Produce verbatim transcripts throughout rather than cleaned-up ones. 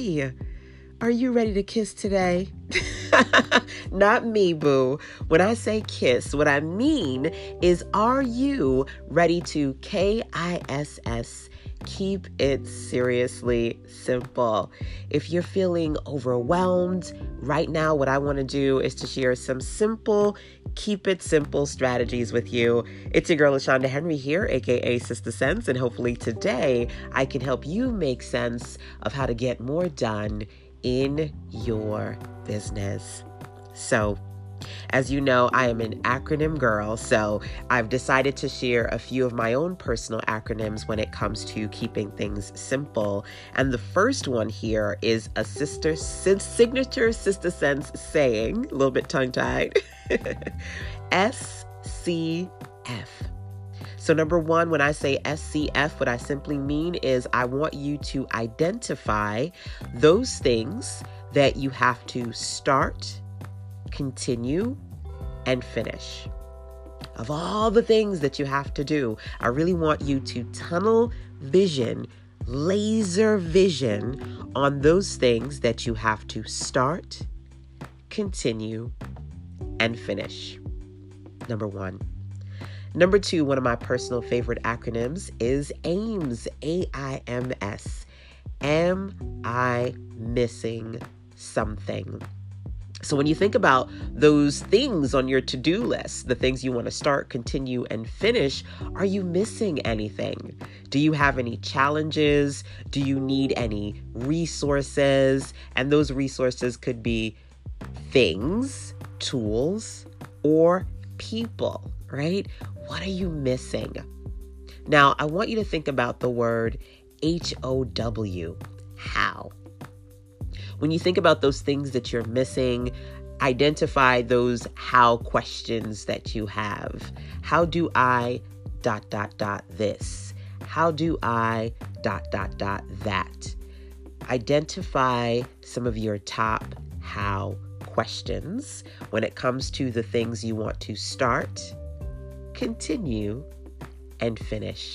Hey, are you ready to kiss today? Not me, boo. When I say kiss, what I mean is, are you ready to K I S S? Keep it seriously simple. If you're feeling overwhelmed right now, what I want to do is to share some simple, keep it simple strategies with you. It's your girl, LaShonda Henry here, aka Sister Sense, and hopefully today I can help you make sense of how to get more done in your business. So, as you know, I am an acronym girl, so I've decided to share a few of my own personal acronyms when it comes to keeping things simple. And the first one here is a sister signature Sister Sense saying, a little bit tongue-tied, S C F. So number one, when I say S C F, what I simply mean is I want you to identify those things that you have to start, continue, and finish. Of all the things that you have to do, I really want you to tunnel vision, laser vision on those things that you have to start, continue, and finish. Number one. Number two, one of my personal favorite acronyms is AIMS, A I M S. Am I missing something? So when you think about those things on your to-do list, the things you want to start, continue, and finish, are you missing anything? Do you have any challenges? Do you need any resources? And those resources could be things, tools, or people, right? What are you missing? Now, I want you to think about the word H O W, how. When you think about those things that you're missing, identify those how questions that you have. How do I dot, dot, dot this? How do I dot, dot, dot that? Identify some of your top how questions when it comes to the things you want to start, continue, and finish.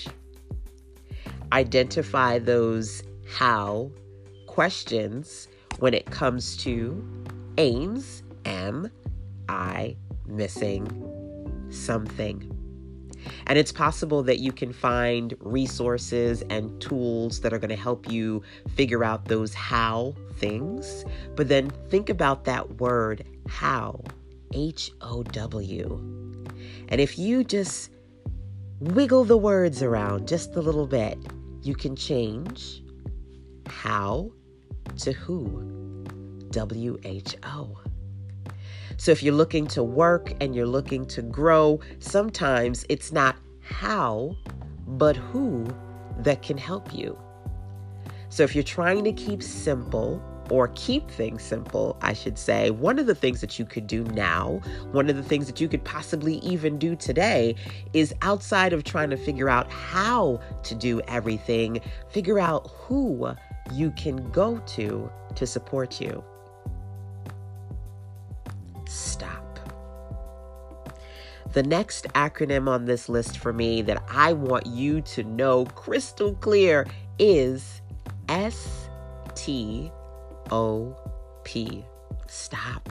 Identify those how questions when it comes to AIMS, am I missing something? And it's possible that you can find resources and tools that are going to help you figure out those how things. But then think about that word how, H O W. And if you just wiggle the words around just a little bit, you can change how to who, W H O. So if you're looking to work and you're looking to grow, sometimes it's not how, but who that can help you. So if you're trying to keep simple, or keep things simple, I should say, one of the things that you could do now, one of the things that you could possibly even do today is, outside of trying to figure out how to do everything, figure out who you can go to to support you. Stop. The next acronym on this list for me that I want you to know crystal clear is S T O P. Stop.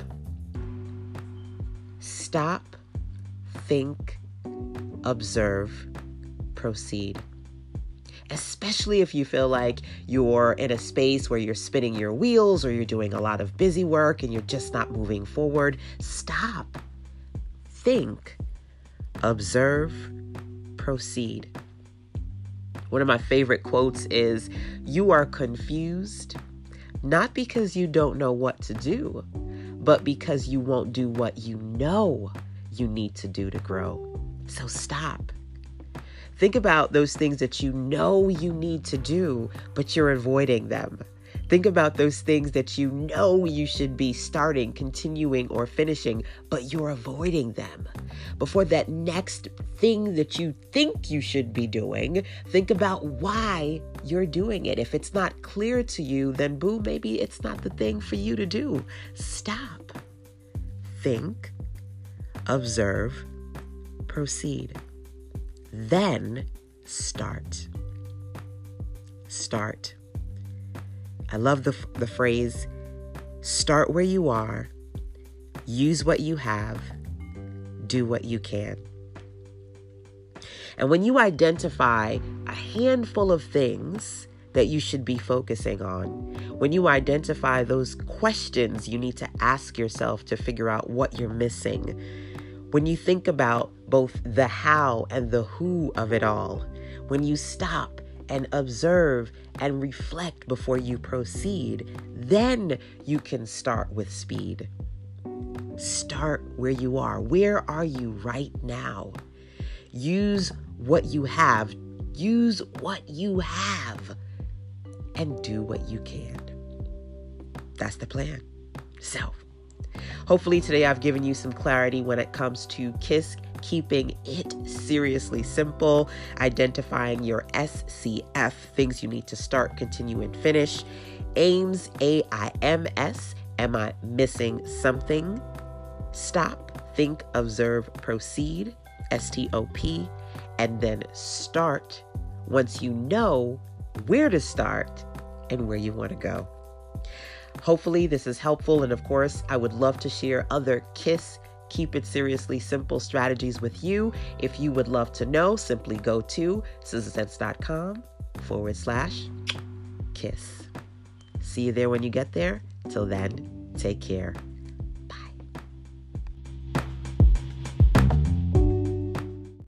Stop, think, observe, proceed. Especially if you feel like you're in a space where you're spinning your wheels or you're doing a lot of busy work and you're just not moving forward. Stop. Think. Observe. Proceed. One of my favorite quotes is, "You are confused, not because you don't know what to do, but because you won't do what you know you need to do to grow." So stop. Think about those things that you know you need to do, but you're avoiding them. Think about those things that you know you should be starting, continuing, or finishing, but you're avoiding them. Before that next thing that you think you should be doing, think about why you're doing it. If it's not clear to you, then boo, maybe it's not the thing for you to do. Stop. Think. Observe. Proceed. Then start. Start. I love the, the phrase, start where you are, use what you have, do what you can. And when you identify a handful of things that you should be focusing on, when you identify those questions you need to ask yourself to figure out what you're missing, when you think about both the how and the who of it all, when you stop and observe and reflect before you proceed, then you can start with speed. Start where you are. Where are you right now? Use what you have. Use what you have and do what you can. That's the plan. So, hopefully today I've given you some clarity when it comes to KISS, keeping it seriously simple, identifying your S C F, things you need to start, continue, and finish. AIMS, A I M S, am I missing something? Stop, think, observe, proceed, S T O P, and then start once you know where to start and where you want to go. Hopefully this is helpful, and of course, I would love to share other KISS, keep it seriously simple strategies with you. If you would love to know, simply go to sizzlesense.com forward slash KISS. See you there when you get there. Till then, take care.